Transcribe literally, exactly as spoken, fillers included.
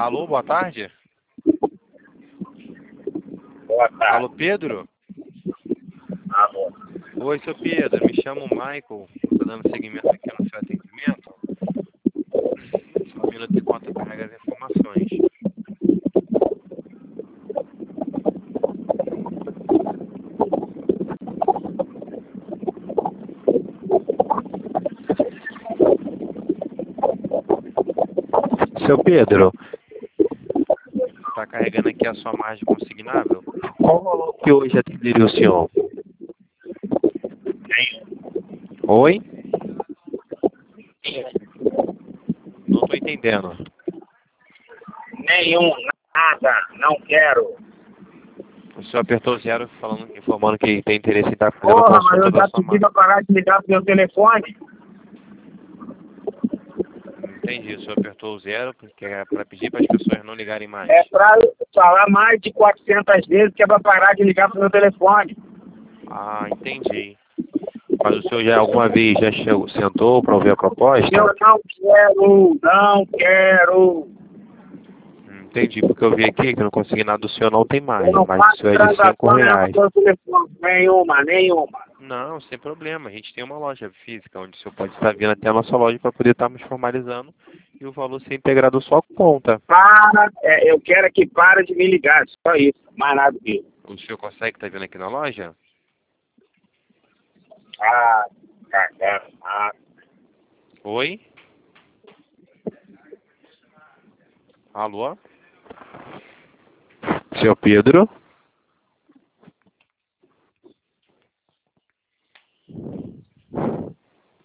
Alô, boa tarde. Boa tarde. Alô, Pedro? Alô. Oi, seu Pedro. Me chamo Michael. Estou dando seguimento aqui no seu atendimento. Só um minuto enquanto eu carrego as informações. Seu Pedro, está carregando aqui a sua margem consignável? Qual o valor que hoje atenderia o senhor? Oi? Não estou entendendo. Nenhum, nada, não quero. O senhor apertou zero falando, informando que tem interesse em estar fazendo a Porra, mas consulta eu da já sua pedi margem. pra parar de ligar pro meu telefone. Entendi, o senhor apertou o zero porque é para pedir para as pessoas não ligarem mais. É pra falar mais de quatrocentas vezes que é pra parar de ligar pro meu telefone. Ah, entendi. Mas o senhor já alguma vez já chegou, sentou para ouvir a proposta? Eu não quero, não quero. Hum, Entendi, porque eu vi aqui que eu não consegui nada do senhor, não tem mais, Eu não mas o faço senhor é de cinco transação nenhuma reais. com o telefone. Nenhuma, nenhuma. Não, sem problema, a gente tem uma loja física onde o senhor pode estar vindo até a nossa loja para poder estarmos formalizando e o valor ser integrado à sua conta. Para, é, eu quero que para de me ligar, só isso. Mais nada que isso. O senhor consegue estar vindo aqui na loja? Ah, cagada. Ah. Oi? Alô? Seu Pedro?